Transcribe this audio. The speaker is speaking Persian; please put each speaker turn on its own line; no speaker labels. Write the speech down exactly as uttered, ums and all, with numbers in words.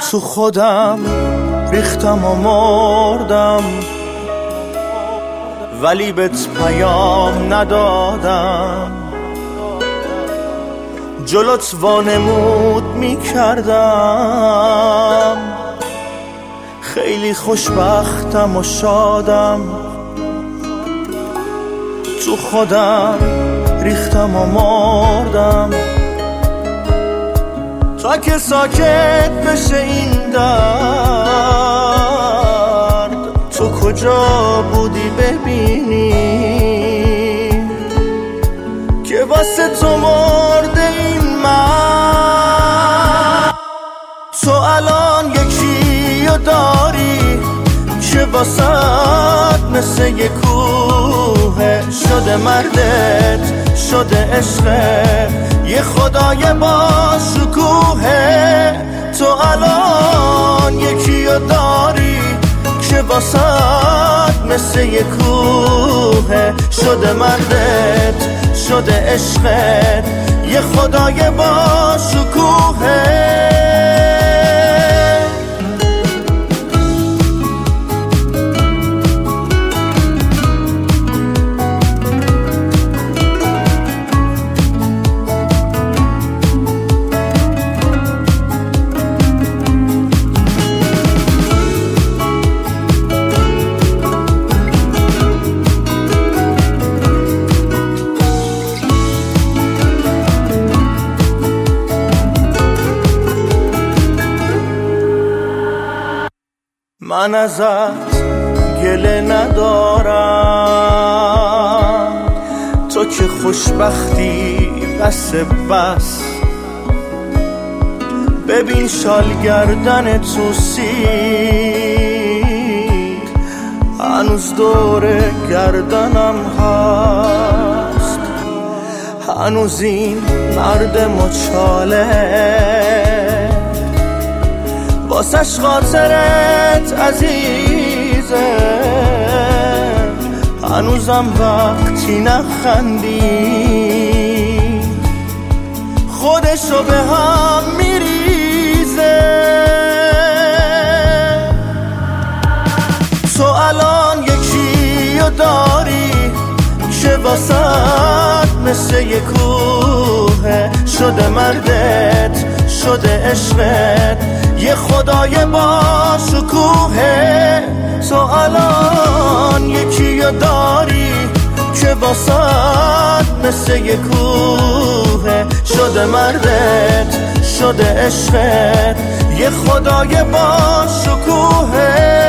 تو خودم ریختم و مردم، ولی بهت پیام ندادم. جلوت وانمود میکردم، خیلی خوشبختم و شادم. تو خودم ریختم و مردم تا که ساکت بشه این درد. تو کجا بودی ببینی که واسه تو مرده این من؟ تو الان یکی رو داری که واسه مثل یه کوه شده مردت، شده عشقه یه خدای با شکوه. تو الان یکی رو داری که واسه مثل یه کوه شده مردت، شده عشقت یه خدای با شکوه. من ازت گله ندارم، تو که خوشبختی بس بس. ببین شال گردن تو سیر هنوز دور گردنم هست. هنوز این مرد مچاله واسش خاطرت عزیزه. هنوزم وقتی نخندی خودشو به هم میریزه. تو الان یکی رو داری که واسه مثل یه کوه شده مردت، شده عشقت یه خدای با شکوه. تو الان یکی رو داری که واسه مثل یه کوه شده مردت، شده عشقت یه خدای با شکوه.